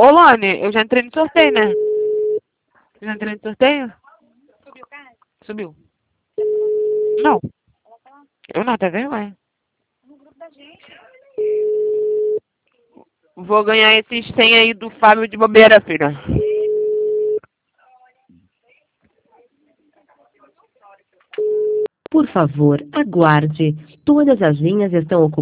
Ô, Lone, eu já entrei no sorteio, né? Já entrei no sorteio? Subiu, cara? Subiu. Não. Eu não, até vergonha. No grupo da gente. Vou ganhar esses 100 aí do Fábio de bobeira, filha. Por favor, aguarde. Todas as linhas estão ocupadas.